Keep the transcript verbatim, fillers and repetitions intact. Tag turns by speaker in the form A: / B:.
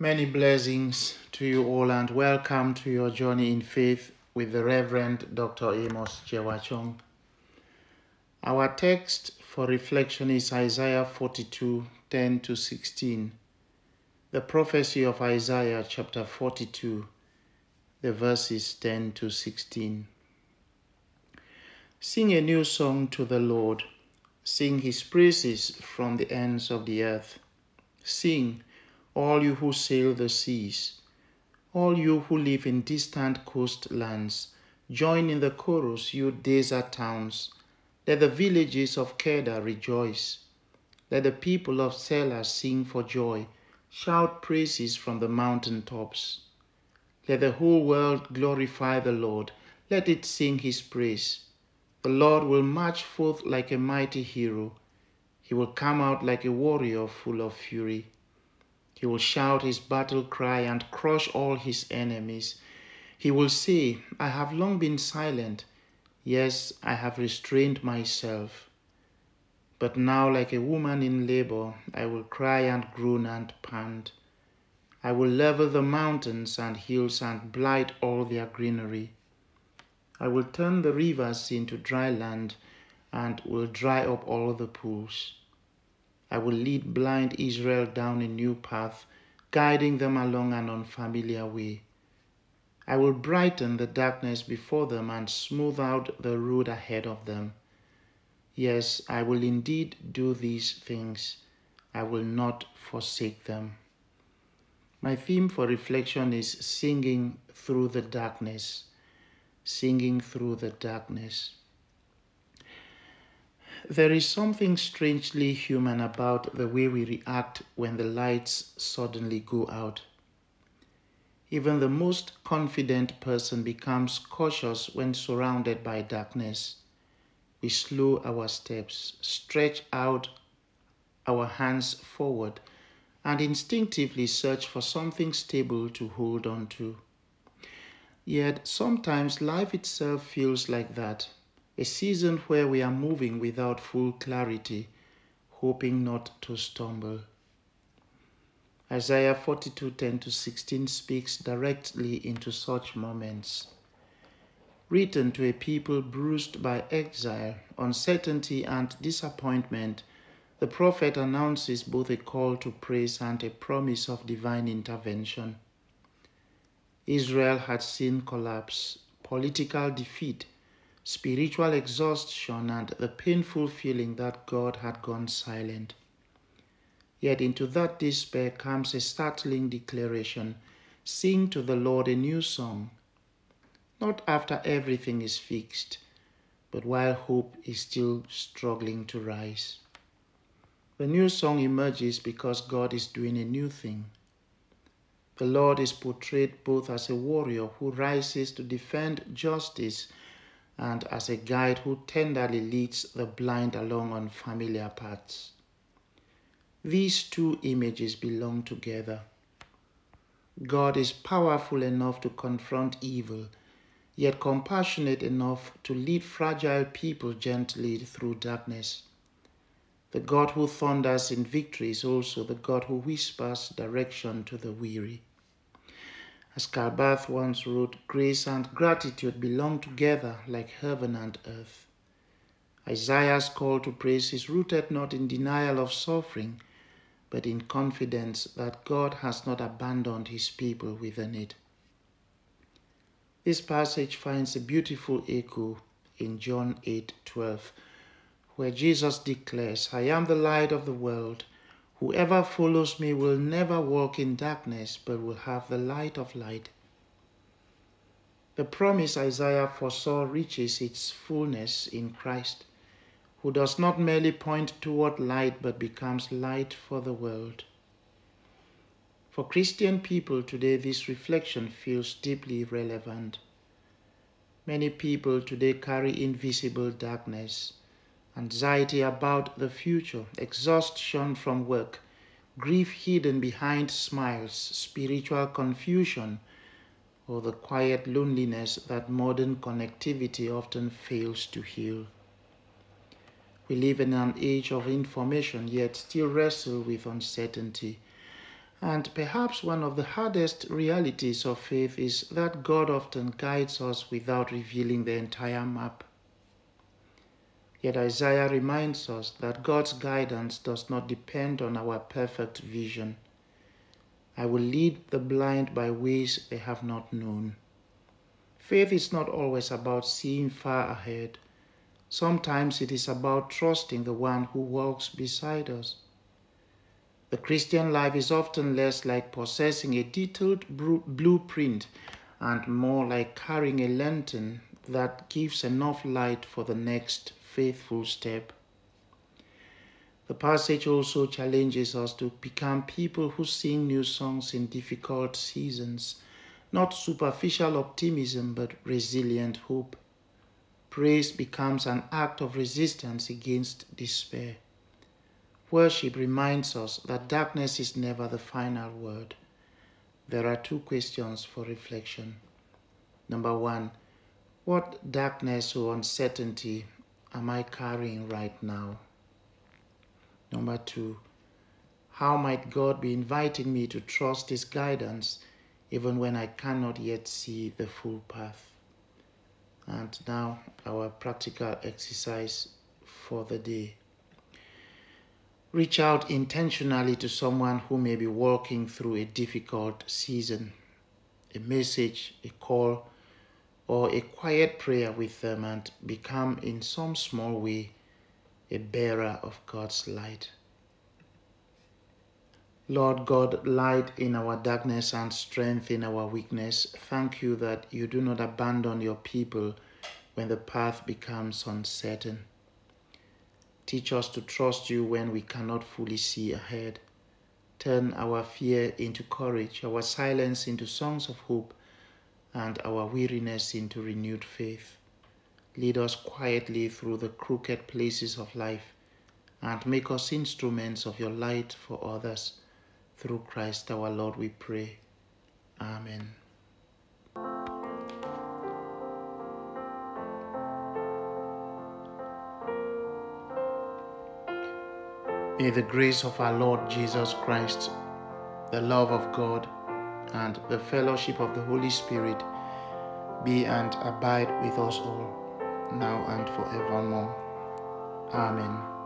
A: Many blessings to you all and welcome to your journey in faith with the Reverend Doctor Amos Jewachong. Our text for reflection is Isaiah forty-two, ten to sixteen. The prophecy of Isaiah chapter forty-two, the verses ten to sixteen. Sing a new song to the Lord. Sing his praises from the ends of the earth. Sing, all you who sail the seas. All you who live in distant coastlands, join in the chorus, you desert towns. Let the villages of Kedar rejoice. Let the people of Selah sing for joy. Shout praises from the mountain tops. Let the whole world glorify the Lord. Let it sing his praise. The Lord will march forth like a mighty hero. He will come out like a warrior full of fury. He will shout his battle cry and crush all his enemies. He will say, I have long been silent. Yes, I have restrained myself. But now, like a woman in labor, I will cry and groan and pant. I will level the mountains and hills and blight all their greenery. I will turn the rivers into dry land and will dry up all the pools. I will lead blind Israel down a new path, guiding them along an unfamiliar way. I will brighten the darkness before them and smooth out the road ahead of them. Yes, I will indeed do these things. I will not forsake them. My theme for reflection is singing through the darkness. Singing through the darkness. There is something strangely human about the way we react when the lights suddenly go out. Even the most confident person becomes cautious when surrounded by darkness. We slow our steps, stretch out our hands forward, and instinctively search for something stable to hold on to. Yet sometimes life itself feels like that. A season where we are moving without full clarity, hoping not to stumble. Isaiah forty-two, ten to sixteen speaks directly into such moments. Written to a people bruised by exile, uncertainty, and disappointment, the prophet announces both a call to praise and a promise of divine intervention. Israel had seen collapse, political defeat, spiritual exhaustion, and the painful feeling that God had gone silent. Yet into that despair comes a startling declaration: sing to the Lord a new song. Not after everything is fixed, but while hope is still struggling to rise. The new song emerges because God is doing a new thing. The Lord is portrayed both as a warrior who rises to defend justice and as a guide who tenderly leads the blind along unfamiliar paths. These two images belong together. God is powerful enough to confront evil, yet compassionate enough to lead fragile people gently through darkness. The God who thunders in victory is also the God who whispers direction to the weary. As Karl Barth once wrote, grace and gratitude belong together like heaven and earth. Isaiah's call to praise is rooted not in denial of suffering, but in confidence that God has not abandoned his people within it. This passage finds a beautiful echo in John eight twelve, where Jesus declares, I am the light of the world. Whoever follows me will never walk in darkness, but will have the light of light. The promise Isaiah foresaw reaches its fullness in Christ, who does not merely point toward light, but becomes light for the world. For Christian people today, this reflection feels deeply relevant. Many people today carry invisible darkness, anxiety about the future, exhaustion from work, grief hidden behind smiles, spiritual confusion, or the quiet loneliness that modern connectivity often fails to heal. We live in an age of information, yet still wrestle with uncertainty. And perhaps one of the hardest realities of faith is that God often guides us without revealing the entire map. Yet Isaiah reminds us that God's guidance does not depend on our perfect vision. I will lead the blind by ways they have not known. Faith is not always about seeing far ahead. Sometimes it is about trusting the one who walks beside us. The Christian life is often less like possessing a detailed blueprint and more like carrying a lantern that gives enough light for the next faithful step. The passage also challenges us to become people who sing new songs in difficult seasons, not superficial optimism but resilient hope. Praise becomes an act of resistance against despair. Worship reminds us that darkness is never the final word. There are two questions for reflection. Number one, what darkness or uncertainty am I carrying right now? Number two, how might God be inviting me to trust His guidance even when I cannot yet see the full path? And now our practical exercise for the day. Reach out intentionally to someone who may be walking through a difficult season. A message, a call, or a quiet prayer with them, and become in some small way a bearer of God's light. Lord God, light in our darkness and strength in our weakness, thank you that you do not abandon your people when the path becomes uncertain. Teach us to trust you when we cannot fully see ahead. Turn our fear into courage, our silence into songs of hope, and our weariness into renewed faith. Lead us quietly through the crooked places of life and make us instruments of your light for others. Through Christ our Lord we pray. Amen. May the grace of our Lord Jesus Christ, the love of God, and the fellowship of the Holy Spirit be and abide with us all, now and forevermore. Amen.